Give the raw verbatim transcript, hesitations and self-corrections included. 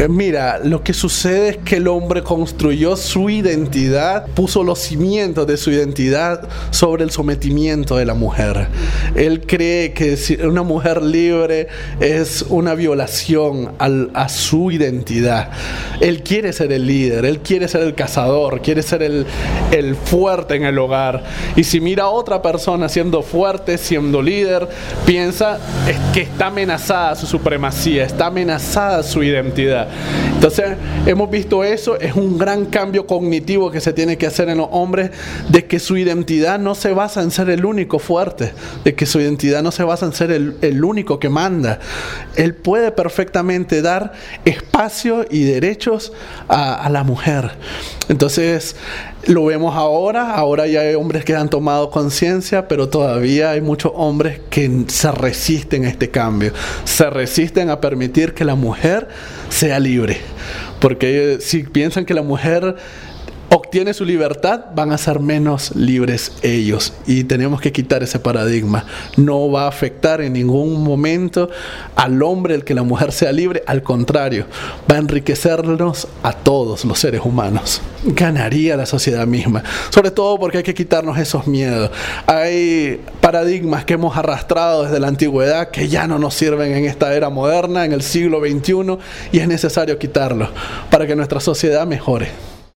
Mira, lo que sucede es que el hombre construyó su identidad, puso los cimientos de su identidad sobre el sometimiento de la mujer. Él cree que si una mujer libre es una violación al, a su identidad. Él quiere ser el líder, él quiere ser el cazador, quiere ser el, el fuerte en el hogar. Y si mira a otra persona siendo fuerte, siendo líder, piensa que está amenazada su supremacía, está amenazada su identidad. Entonces hemos visto eso, es un gran cambio cognitivo que se tiene que hacer en los hombres, de que su identidad no se basa en ser el único fuerte, de que su identidad no se basa en ser el, el único que manda. Él puede perfectamente dar espacio y derechos a, a la mujer. Entonces lo vemos ahora, ahora ya hay hombres que han tomado conciencia, pero todavía hay muchos hombres que se resisten a este cambio, se resisten a permitir que la mujer sea libre, porque si piensan que la mujer obtiene su libertad, van a ser menos libres ellos, y tenemos que quitar ese paradigma. No va a afectar en ningún momento al hombre el que la mujer sea libre, al contrario, va a enriquecernos a todos los seres humanos. Ganaría la sociedad misma, sobre todo porque hay que quitarnos esos miedos. Hay paradigmas que hemos arrastrado desde la antigüedad que ya no nos sirven en esta era moderna, en el siglo veintiuno, y es necesario quitarlos para que nuestra sociedad mejore.